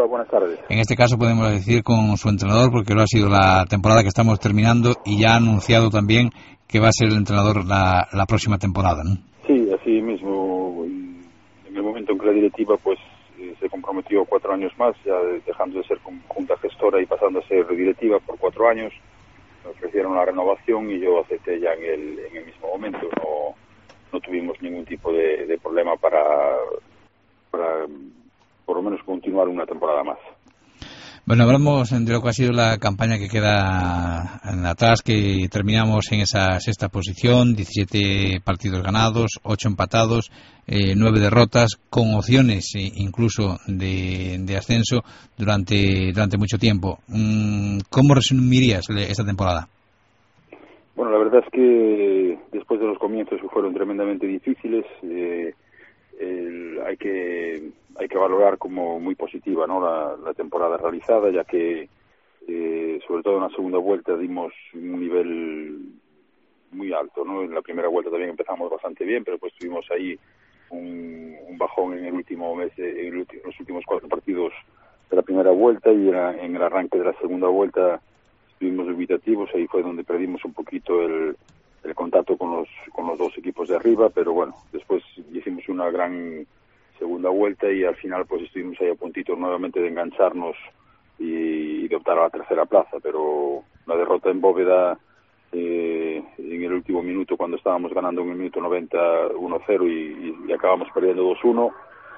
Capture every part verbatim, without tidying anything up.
buenas tardes. En este caso podemos decir con su entrenador, porque lo ha sido la temporada que estamos terminando y ya ha anunciado también que va a ser el entrenador la, la próxima temporada, ¿no? Sí, así mismo. En el momento en que la directiva pues eh, se comprometió cuatro años más, ya dejando de ser junta gestora y pasando a ser directiva por cuatro años, me ofrecieron la renovación y yo acepté ya en el, en el mismo momento. No, no tuvimos ningún tipo de, de problema para, para por lo menos continuar una temporada más. Bueno, hablamos de lo que ha sido la campaña que queda en atrás, que terminamos en esa sexta posición, diecisiete partidos ganados, ocho empatados, eh, nueve derrotas, con opciones eh, incluso de, de ascenso durante durante mucho tiempo. ¿Cómo resumirías esta temporada? Bueno, la verdad es que después de los comienzos que fueron tremendamente difíciles, eh, el, hay que hay que valorar como muy positiva, ¿no?, la, la temporada realizada, ya que eh, sobre todo en la segunda vuelta dimos un nivel muy alto, ¿no? En la primera vuelta también empezamos bastante bien, pero pues tuvimos ahí un, un bajón en el último mes, de, en los últimos cuatro partidos de la primera vuelta, y era, en el arranque de la segunda vuelta estuvimos dubitativos. Ahí fue donde perdimos un poquito el, el contacto con los con los dos equipos de arriba, pero bueno, después hicimos una gran segunda vuelta y al final pues estuvimos ahí a puntito nuevamente de engancharnos y, y de optar a la tercera plaza, pero la derrota en Bóveda eh, en el último minuto, cuando estábamos ganando en el minuto noventa uno cero y, y acabamos perdiendo dos uno,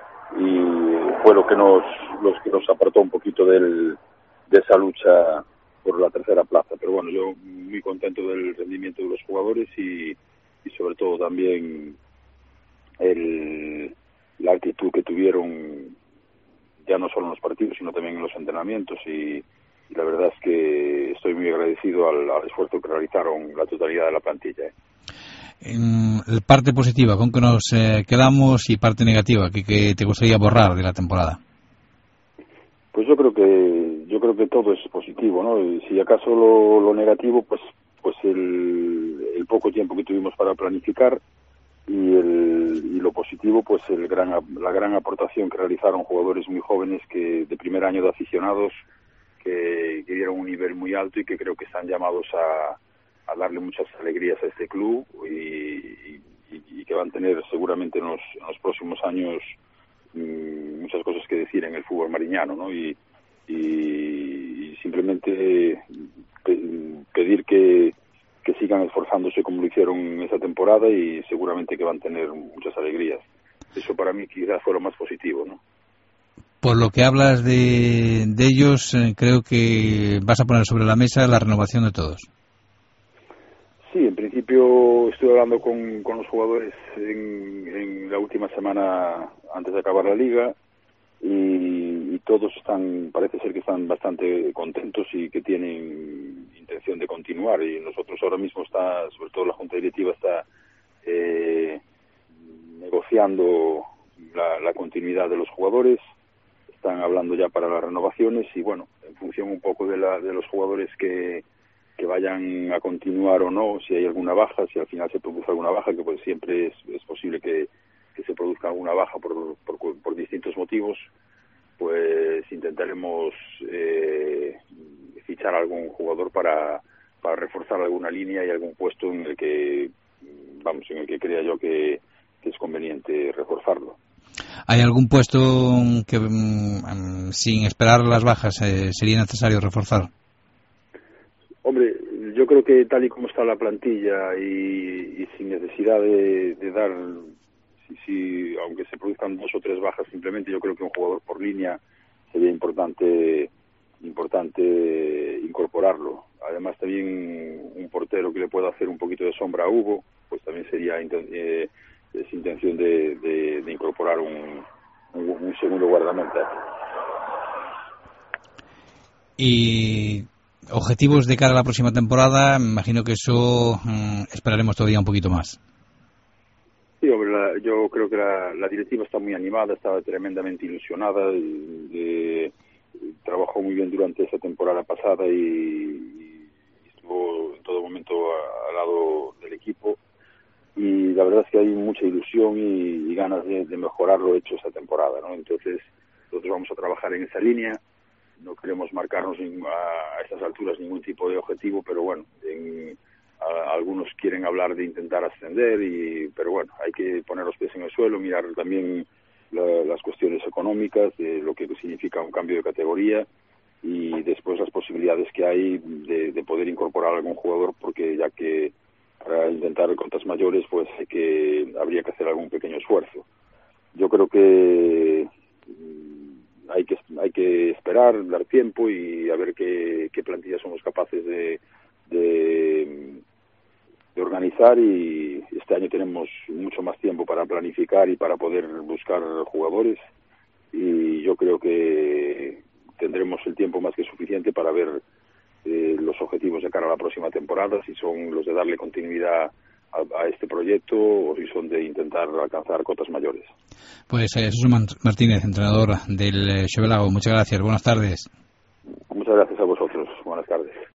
y fue lo que nos los que nos apartó un poquito del, de esa lucha por la tercera plaza. Pero bueno, yo muy contento del rendimiento de los jugadores y, y sobre todo también el, la actitud que tuvieron ya no solo en los partidos sino también en los entrenamientos, y, y la verdad es que estoy muy agradecido al, al esfuerzo que realizaron la totalidad de la plantilla, ¿eh? En parte positiva, ¿con qué nos eh, quedamos? Y parte negativa, que, que te gustaría borrar de la temporada. Pues yo creo que yo creo que todo es positivo, ¿no? Y si acaso lo, lo negativo, pues pues el, el poco tiempo que tuvimos para planificar, y el y lo positivo, pues el gran la gran aportación que realizaron jugadores muy jóvenes, que de primer año de aficionados, que, que dieron un nivel muy alto y que creo que están llamados a, a darle muchas alegrías a este club, y, y, y que van a tener seguramente en los, en los próximos años muchas cosas que decir en el fútbol mariñano, ¿no? Y, y, y simplemente pedir que, que sigan esforzándose como lo hicieron en esa temporada, y seguramente que van a tener muchas alegrías. Eso para mí quizás fue lo más positivo, ¿no? Por lo que hablas de, de ellos, eh, creo que vas a poner sobre la mesa la renovación de todos. Sí, en principio estuve hablando con, con los jugadores en, en la última semana antes de acabar la liga, y, y todos están, parece ser que están bastante contentos y que tienen intención de continuar, y nosotros ahora mismo está, sobre todo la Junta Directiva está eh, negociando la, la continuidad de los jugadores, están hablando ya para las renovaciones, y bueno, en función un poco de, la, de los jugadores que que vayan a continuar o no, si hay alguna baja, si al final se produce alguna baja, que pues siempre es, es posible que, que se produzca alguna baja por, por, por distintos motivos, pues intentaremos eh, fichar a algún jugador para, para reforzar alguna línea y algún puesto en el que, vamos, en el que crea yo que, que es conveniente reforzarlo. ¿Hay algún puesto que, sin esperar las bajas, eh, sería necesario reforzar? Hombre, yo creo que tal y como está la plantilla y, y sin necesidad de, de dar, si, si, aunque se produzcan dos o tres bajas simplemente, yo creo que un jugador por línea sería importante importante incorporarlo. Además también un portero que le pueda hacer un poquito de sombra a Hugo, pues también sería eh, es intención de, de, de incorporar un, un, un segundo guardameta. Y objetivos de cara a la próxima temporada, me imagino que eso mmm, esperaremos todavía un poquito más. Sí, hombre, la, yo creo que la, la directiva está muy animada, está tremendamente ilusionada, y, eh, trabajó muy bien durante esa temporada pasada y, y estuvo en todo momento a, al lado del equipo, y la verdad es que hay mucha ilusión y, y ganas de, de mejorar lo hecho esa temporada, ¿no? Entonces nosotros vamos a trabajar en esa línea. No queremos marcarnos a estas alturas ningún tipo de objetivo, pero bueno, en, a, algunos quieren hablar de intentar ascender, y pero bueno, hay que poner los pies en el suelo, mirar también la, las cuestiones económicas, de lo que significa un cambio de categoría, y después las posibilidades que hay de, de poder incorporar a algún jugador, porque ya que para intentar cotas mayores pues hay que habría que hacer algún pequeño esfuerzo. Yo creo que hay que hay que esperar, dar tiempo y a ver qué, qué plantilla somos capaces de, de de organizar, y este año tenemos mucho más tiempo para planificar y para poder buscar jugadores, y yo creo que tendremos el tiempo más que suficiente para ver eh, los objetivos de cara a la próxima temporada, si son los de darle continuidad a, a este proyecto o si son de intentar alcanzar cotas mayores. Pues eh, Jesús Martínez, entrenador del Xobelau, muchas gracias, buenas tardes. Muchas gracias a vosotros, buenas tardes.